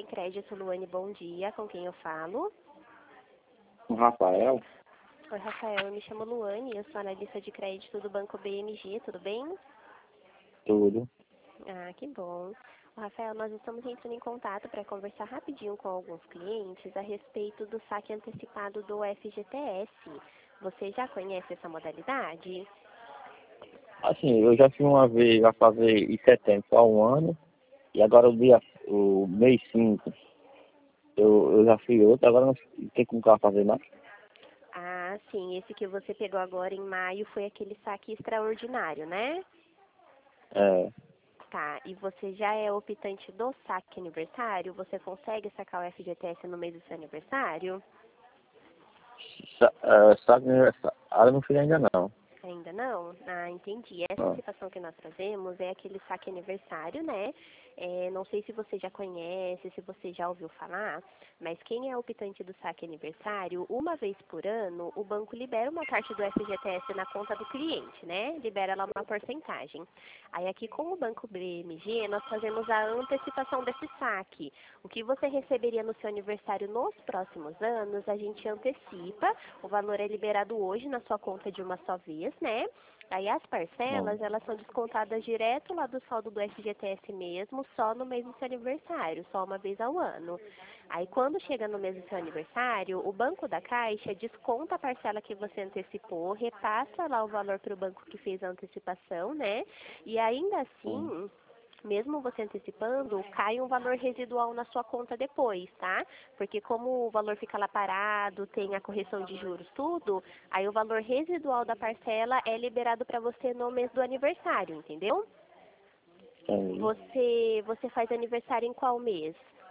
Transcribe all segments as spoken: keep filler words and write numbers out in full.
crédito, Luane, bom dia. Com quem eu falo? O Rafael? Oi, Rafael, eu me chamo Luane, eu sou analista de crédito do Banco B M G, tudo bem? Tudo. Ah, que bom. Ô, Rafael, nós estamos entrando em contato para conversar rapidinho com alguns clientes a respeito do saque antecipado do F G T S. Você já conhece essa modalidade? Assim, eu já fiz uma vez, vai fazer em setembro, só um ano. E agora o dia, o mês cinco, eu, eu já fiz outro, agora não tem como cá fazer mais. Ah, sim, esse que você pegou agora em maio foi aquele saque extraordinário, né? É, Tá, e você já é optante do saque aniversário? Você consegue sacar o F G T S no mês do seu aniversário? sa, é, sabe, ah, eu não fiz ainda não. Ainda não? Ah, entendi. Essa Não. antecipação que nós fazemos é aquele saque aniversário, né? É, não sei se você já conhece, se você já ouviu falar, mas quem é optante do saque aniversário, uma vez por ano, o banco libera uma parte do F G T S na conta do cliente, né? Libera lá uma porcentagem. Aí aqui com o Banco B M G, nós fazemos a antecipação desse saque. O que você receberia no seu aniversário nos próximos anos, a gente antecipa, o valor é liberado hoje na sua conta de uma só vez, né? Aí as Não. parcelas, elas são descontadas direto lá do saldo do F G T S mesmo, só no mês do seu aniversário, só uma vez ao ano. Aí quando chega no mês do seu aniversário, o Banco da Caixa desconta a parcela que você antecipou, repassa lá o valor para o banco que fez a antecipação, né? E ainda Sim. assim, mesmo você antecipando, cai um valor residual na sua conta depois, tá? Porque como o valor fica lá parado, tem a correção de juros, tudo, aí o valor residual da parcela é liberado para você no mês do aniversário, entendeu? Entendi. Você, você faz aniversário em qual mês?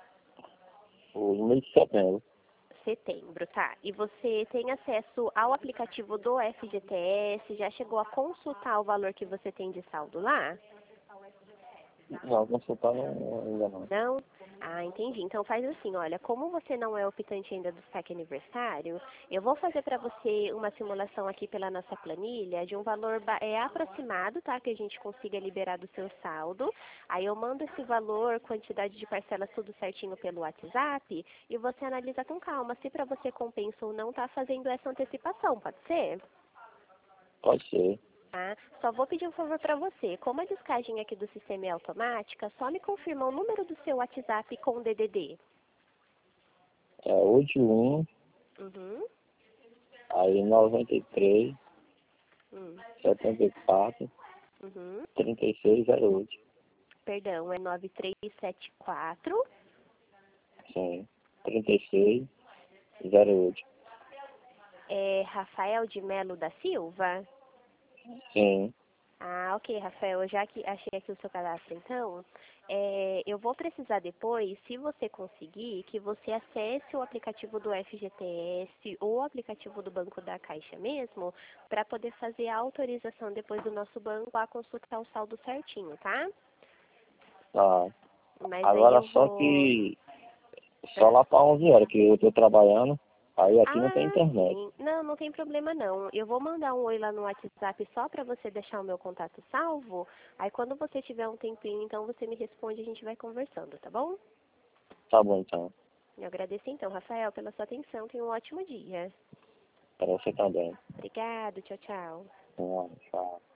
O mês de setembro. Setembro, tá. E você tem acesso ao aplicativo do F G T S? Já chegou a consultar o valor que você tem de saldo lá? Não, consultar não, ainda não. Não? Ah, entendi. Então faz assim, olha, como você não é optante ainda do saque aniversário, eu vou fazer para você uma simulação aqui pela nossa planilha de um valor ba- é, aproximado, tá? Que a gente consiga liberar do seu saldo. Aí eu mando esse valor, quantidade de parcelas, tudo certinho pelo WhatsApp e você analisa com calma se para você compensa ou não tá fazendo essa antecipação, pode ser? Pode ser. Tá? Só vou pedir um favor para você. Como a descagem aqui do sistema é automática, só me confirma o número do seu WhatsApp com o D D D. É oito um, Uhum. aí noventa e três, Hum. setenta e quatro, Uhum. trinta e seis, zero oito. Perdão, é nove três sete quatro. Sim. trinta e seis, zero oito. É Rafael de Melo da Silva? Sim. Ah, ok, Rafael, eu já que achei aqui o seu cadastro, então, é, eu vou precisar depois, se você conseguir, que você acesse o aplicativo do F G T S ou o aplicativo do Banco da Caixa mesmo, para poder fazer a autorização depois do nosso banco a consultar o saldo certinho, tá? Tá. Mas aí Agora eu só vou... que só lá para onze horas, que eu tô trabalhando, aí aqui não tem Ah, internet. sim. Não, não tem problema não. Eu vou mandar um oi lá no WhatsApp só para você deixar o meu contato salvo. Aí quando você tiver um tempinho, então você me responde e a gente vai conversando, tá bom? Tá bom então. Eu agradeço então, Rafael, pela sua atenção. Tenha um ótimo dia. Para você também. Obrigado, tchau, tchau. Tá, tchau.